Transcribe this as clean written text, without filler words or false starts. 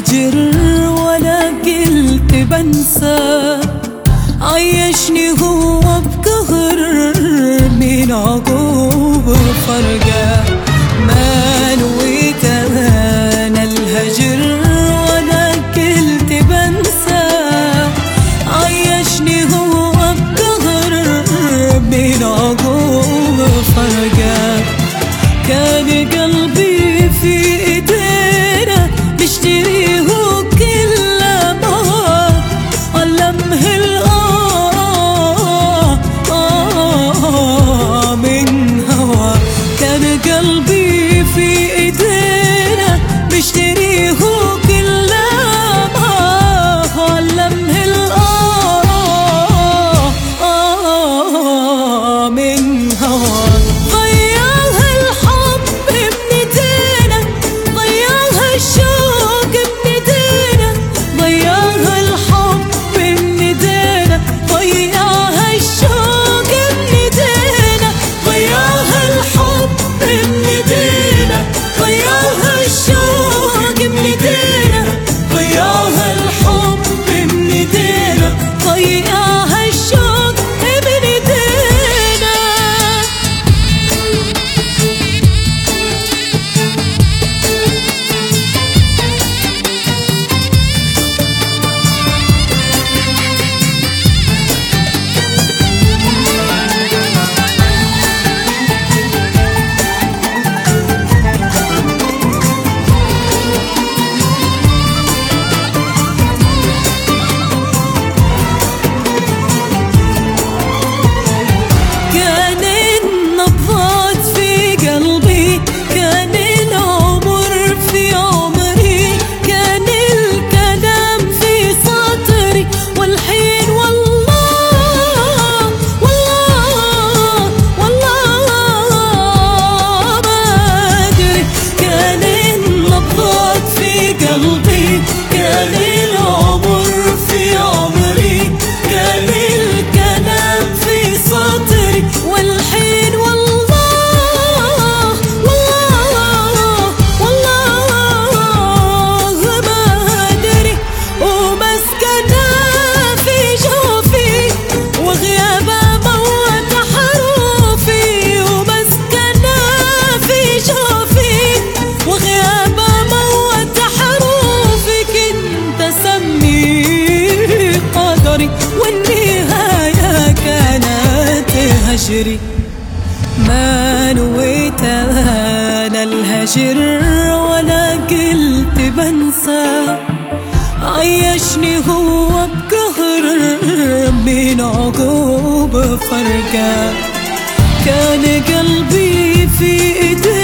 الهجر ولا قلت بنسى، عيشني هو بقهر من عقوب فرقه. ما نويت انا الهجر ولا قلت بنسى، عيشني هو بقهر من عقوب فرقه. كان قلبي في ايدينا نشتريه كل ما علمه من هوى. كان قلبي في ايدينا نشتريه كل ما علمه من هوى. كان العمر في عمري، كان الكلام في سطري، والحين والله ما أدري. ومسكنة في جوفي وغيابه موت حروفي، ومسكنة في جوفي وغيابه موت حروفي. كنت أسمي قدري والنهاية كانت هجري. ما نويت أنا الهجر ولا قلت بنسى، عيشني هو بقهر من عقوب فرقه. كان قلبي في ايدي